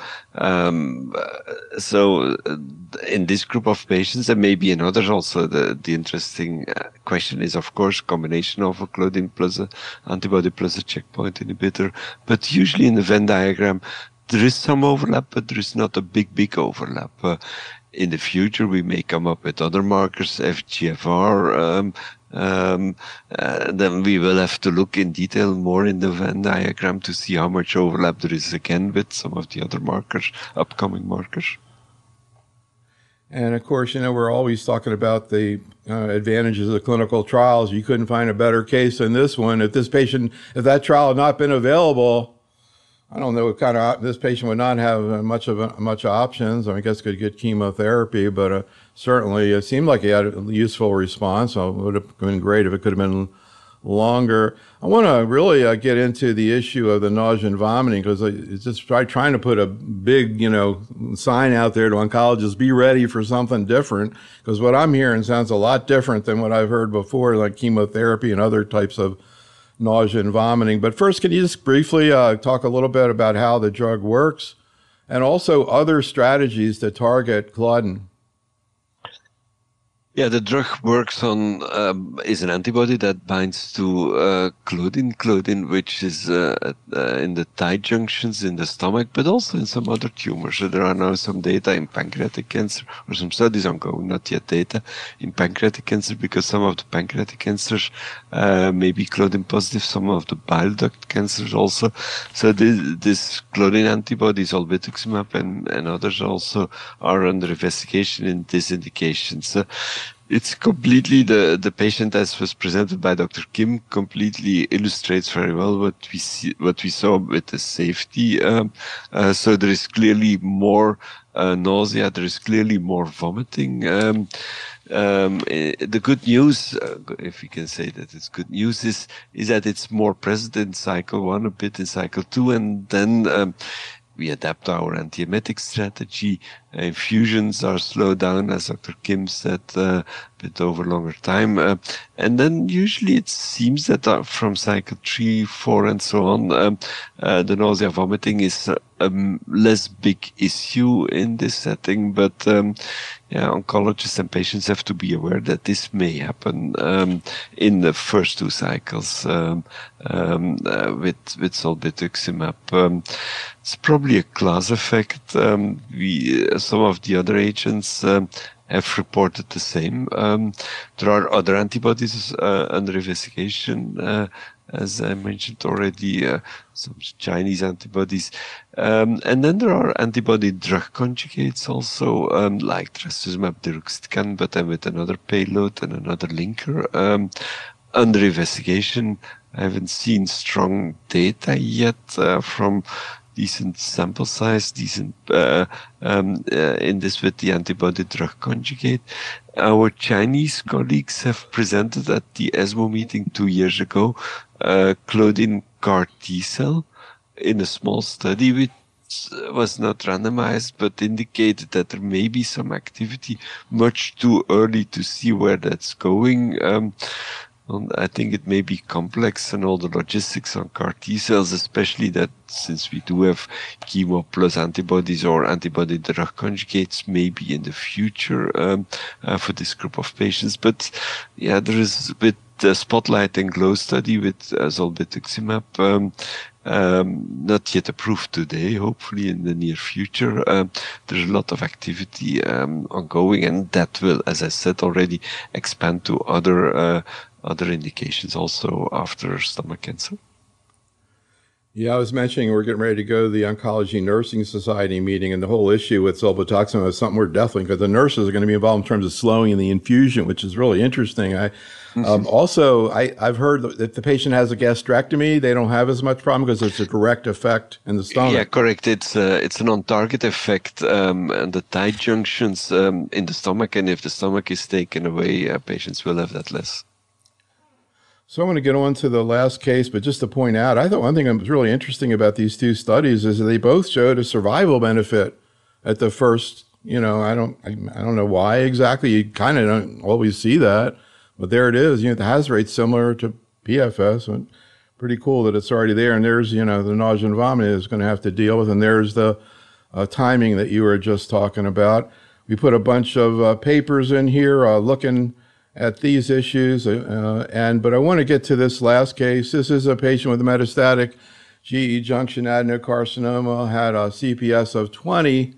in this group of patients, and maybe in others also, the interesting question is, of course, combination of a Claudin plus a antibody plus a checkpoint inhibitor. But usually in the Venn diagram, there is some overlap, but there is not a big overlap. In the future, we may come up with other markers, FGFR. Then we will have to look in detail more in the Venn diagram to see how much overlap there is again with some of the other markers, upcoming markers. And of course, we're always talking about the advantages of the clinical trials. You couldn't find a better case than this one. If that trial had not been available, I don't know what kind of, this patient would not have much options. I guess could get chemotherapy, but certainly it seemed like he had a useful response. So it would have been great if it could have been longer. I want to really get into the issue of the nausea and vomiting because it's just trying to put a big, sign out there to oncologists, be ready for something different. Because what I'm hearing sounds a lot different than what I've heard before, like chemotherapy and other types of nausea and vomiting. But first, can you just briefly talk a little bit about how the drug works and also other strategies to target Claudin? Yeah, the drug works on, is an antibody that binds to Claudin, which is in the tight junctions in the stomach, but also in some other tumors. So there are now some data in pancreatic cancer, or some studies ongoing, not yet data, in pancreatic cancer, because some of the pancreatic cancers may be Claudin positive, some of the bile duct cancers also. So this Claudin antibodies, zolbetuximab and others also are under investigation in this indication. So it's completely, the patient as was presented by Dr. Kim completely illustrates very well what we saw with the safety. So there is clearly more nausea, there is clearly more vomiting. The good news, if we can say that it's good news, is that it's more present in cycle 1, a bit in cycle 2, and then we adapt our antiemetic strategy. Infusions are slowed down, as Dr. Kim said, a bit over longer time. And then usually it seems that from cycle 3, 4, and so on, the nausea vomiting is a less big issue in this setting. But oncologists and patients have to be aware that this may happen in the first 2 cycles with zolbetuximab. It's probably a class effect. Some of the other agents have reported the same. There are other antibodies under investigation, as I mentioned already, some Chinese antibodies. And then there are antibody drug conjugates also, like trastuzumab deruxtecan, but then with another payload and another linker. Under investigation, I haven't seen strong data yet from decent sample size, decent in this with the antibody-drug conjugate. Our Chinese colleagues have presented at the ESMO meeting 2 years ago Claudin CAR T-cell in a small study which was not randomized, but indicated that there may be some activity. Much too early to see where that's going. I think it may be complex and all the logistics on CAR T cells, especially that since we do have chemo plus antibodies or antibody drug conjugates, maybe in the future for this group of patients. But yeah, there is with the Spotlight and Glow study with zolbetuximab, not yet approved today, hopefully in the near future. There's a lot of activity ongoing, and that will, as I said already, expand to other indications also after stomach cancer. Yeah, I was mentioning we're getting ready to go to the Oncology Nursing Society meeting, and the whole issue with zolbetuximab is something we're definitely, because the nurses are going to be involved in terms of slowing the infusion, which is really interesting. Also, I've heard that if the patient has a gastrectomy, they don't have as much problem because it's a direct effect in the stomach. Yeah, correct. It's an on-target effect, and the tight junctions in the stomach, and if the stomach is taken away, patients will have that less. So I'm going to get on to the last case, but just to point out, I thought one thing that was really interesting about these two studies is that they both showed a survival benefit at the first, I don't know why exactly. You kind of don't always see that, but there it is. The hazard rate's similar to PFS, and pretty cool that it's already there. And there's, the nausea and vomiting is going to have to deal with, and there's the timing that you were just talking about. We put a bunch of papers in here looking at these issues, but I want to get to this last case. This is a patient with metastatic GE junction adenocarcinoma, had a CPS of 20,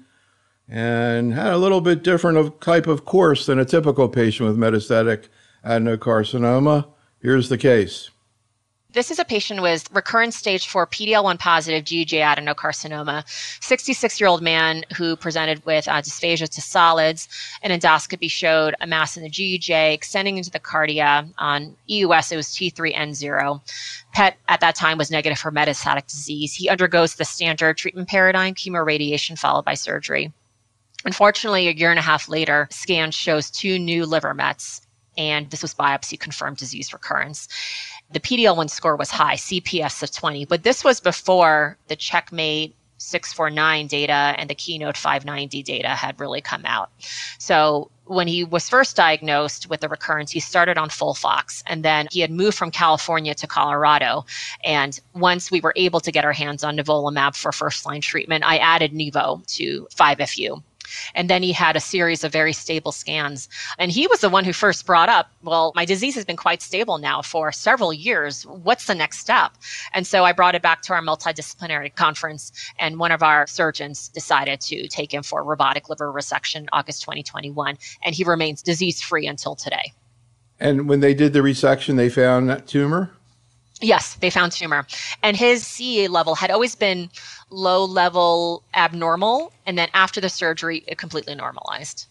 and had a little bit different type of course than a typical patient with metastatic adenocarcinoma. Here's the case. This is a patient with recurrent stage 4 PD-L1 positive GEJ adenocarcinoma, 66-year-old man who presented with dysphagia to solids. An endoscopy showed a mass in the GEJ extending into the cardia. On EUS, it was T3N0. PET at that time was negative for metastatic disease. He undergoes the standard treatment paradigm, chemoradiation followed by surgery. Unfortunately, a year and a half later, scan shows 2 new liver mets, and this was biopsy confirmed disease recurrence. The PD-L1 score was high, CPS of 20, but this was before the CheckMate 649 data and the Keynote 590 data had really come out. So when he was first diagnosed with the recurrence, he started on FOLFOX, and then he had moved from California to Colorado. And once we were able to get our hands on nivolumab for first-line treatment, I added Nivo to 5FU. And then he had a series of very stable scans. And he was the one who first brought up, well, my disease has been quite stable now for several years. What's the next step? And so I brought it back to our multidisciplinary conference, and one of our surgeons decided to take him for robotic liver resection August 2021. And he remains disease-free until today. And when they did the resection, they found that tumor? Yes, they found tumor. And his CEA level had always been low level abnormal. And then after the surgery, it completely normalized.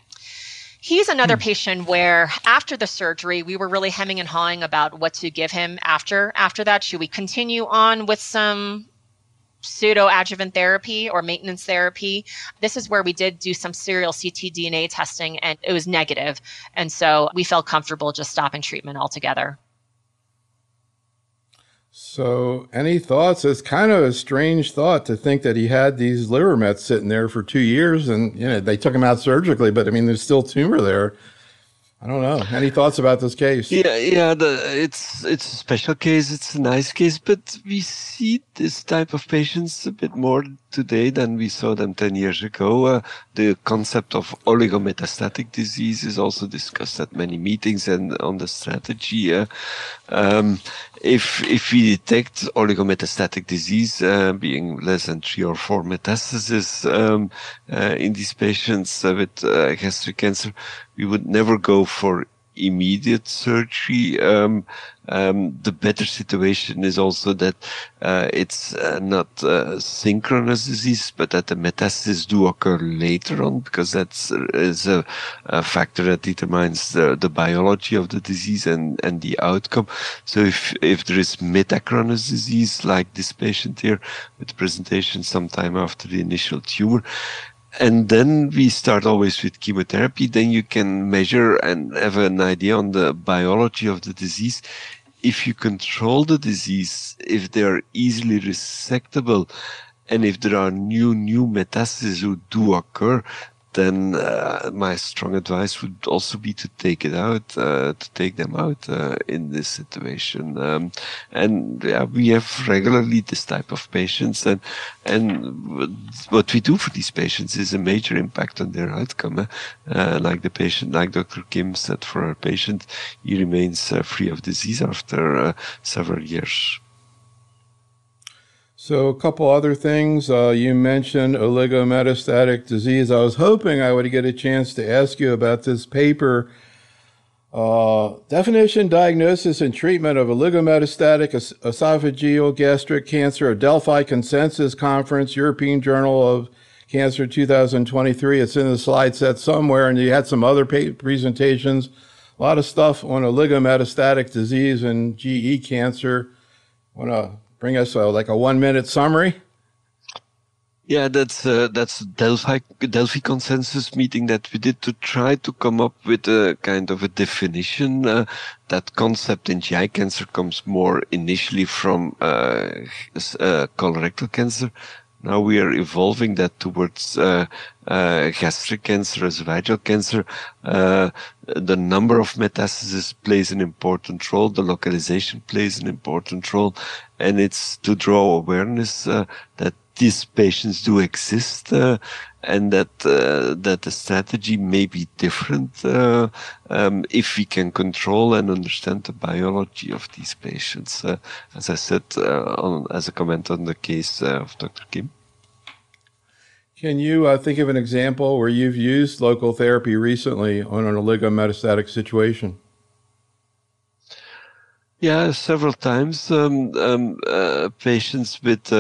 He's another patient where after the surgery, we were really hemming and hawing about what to give him after that. Should we continue on with some pseudo-adjuvant therapy or maintenance therapy? This is where we did do some serial ctDNA testing, and it was negative. And so we felt comfortable just stopping treatment altogether. So any thoughts? It's kind of a strange thought to think that he had these liver mets sitting there for 2 years, and they took him out surgically, but I mean, there's still tumor there. I don't know. Any thoughts about this case? Yeah. It's a special case. It's a nice case, but we see this type of patients a bit more today than we saw them 10 years ago. The concept of oligometastatic disease is also discussed at many meetings and on the strategy. If we detect oligometastatic disease being less than 3 or 4 metastases in these patients with gastric cancer, we would never go for immediate surgery. The better situation is also that it's not synchronous disease, but that the metastases do occur later on, because that's is a factor that determines the biology of the disease and the outcome. So if there is metachronous disease, like this patient here with the presentation sometime after the initial tumor, and then we start always with chemotherapy, then you can measure and have an idea on the biology of the disease. If you control the disease, if they are easily resectable, and if there are new metastases who do occur, then my strong advice would also be to take it out, to take them out in this situation. And yeah, we have regularly this type of patients, and what we do for these patients is a major impact on their outcome. Like the patient, like Dr. Kim said, for our patient, he remains free of disease after several years. So a couple other things. You mentioned oligometastatic disease. I was hoping I would get a chance to ask you about this paper, Definition, Diagnosis, and Treatment of Oligometastatic Esophageal Gastric Cancer, a Delphi Consensus Conference, European Journal of Cancer 2023. It's in the slide set somewhere, and you had some other presentations. A lot of stuff on oligometastatic disease and GE cancer. Want to bring us like a 1-minute summary? Yeah, that's Delphi consensus meeting that we did to try to come up with a kind of a definition. That concept in GI cancer comes more initially from colorectal cancer. Now we are evolving that towards gastric cancer, esophageal cancer. The number of metastases plays an important role. The localization plays an important role, and it's to draw awareness that these patients do exist, and that the strategy may be different if we can control and understand the biology of these patients. As I said, as a comment on the case of Dr. Kim. Can you think of an example where you've used local therapy recently on an oligometastatic situation? Yeah, several times. Patients with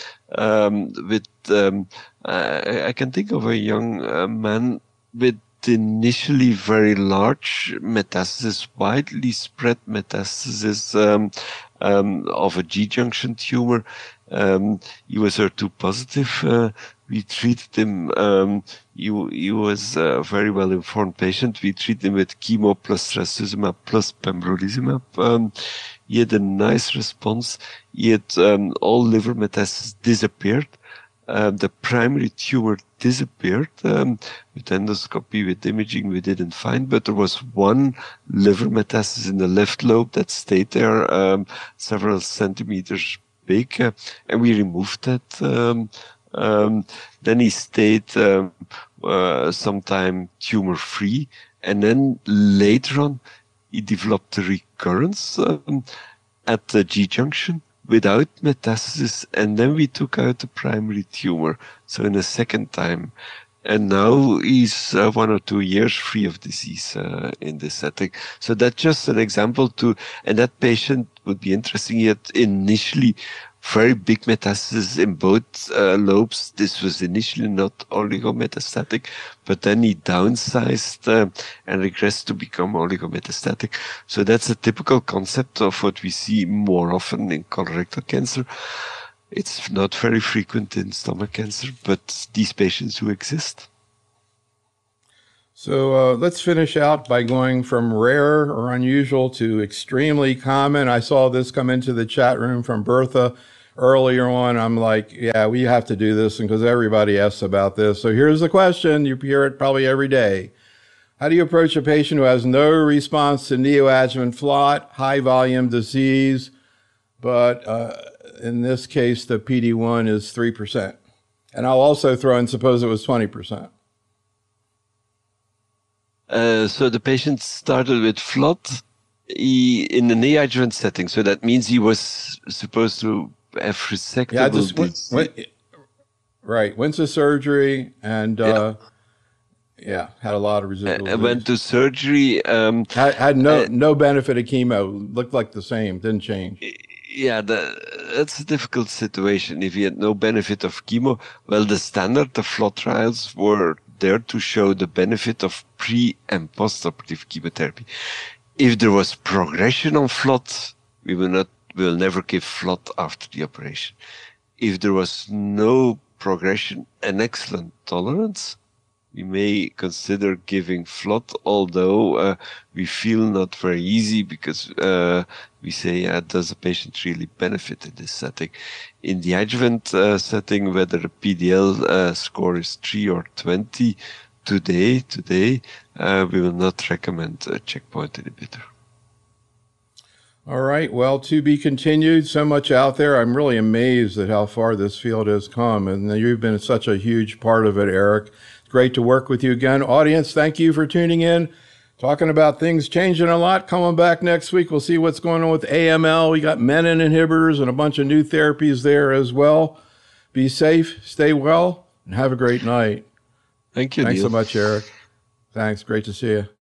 I can think of a young man with initially very large metastasis, widely spread metastasis of a G-junction tumor. He was HER2 positive. We treated him. He was a very well-informed patient. We treated him with chemo plus trastuzumab plus pembrolizumab. He had a nice response. He had all liver metastases disappeared. The primary tumor disappeared. With endoscopy, with imaging, we didn't find, but there was one liver metastasis in the left lobe that stayed there, several centimeters big, and we removed that. Then he stayed some time tumor-free, and then later on he developed a recurrence at the G-junction without metastasis, and then we took out the primary tumor, so in a second time. And now he's 1 or 2 years free of disease in this setting. So that's just an example and that patient would be interesting. He had initially very big metastasis in both lobes. This was initially not oligometastatic, but then he downsized and regressed to become oligometastatic. So that's a typical concept of what we see more often in colorectal cancer. It's not very frequent in stomach cancer, but these patients do exist. So let's finish out by going from rare or unusual to extremely common. I saw this come into the chat room from Bertha earlier on. I'm like, yeah, we have to do this because everybody asks about this. So here's the question. You hear it probably every day. How do you approach a patient who has no response to neoadjuvant FLOT, high volume disease, but in this case, the PD-1 is 3%. And I'll also throw in, suppose it was 20%. So the patient started with FLOT in the neoadjuvant setting. So that means he was supposed to have resectable disease. Right. Went to surgery and Yeah, had a lot of residual I went to disease. surgery. Had no benefit of chemo. Looked like the same. Didn't change. Yeah, that's a difficult situation. If you had no benefit of chemo, well, the standard, the FLOT trials were there to show the benefit of pre and post-operative chemotherapy. If there was progression on FLOT, we will never give FLOT after the operation. If there was no progression and excellent tolerance, we may consider giving FLOT, although we feel not very easy because we say, does the patient really benefit in this setting? In the adjuvant setting, whether the PDL score is 3 or 20, today, we will not recommend a checkpoint inhibitor. All right. Well, to be continued. So much out there. I'm really amazed at how far this field has come. And you've been such a huge part of it, Eric. It's great to work with you again. Audience, thank you for tuning in. Talking about things changing a lot. Coming back next week, we'll see what's going on with AML. We got menin inhibitors and a bunch of new therapies there as well. Be safe, stay well, and have a great night. Thank you, Thanks Neil. so much, Eric. Thanks. Great to see you.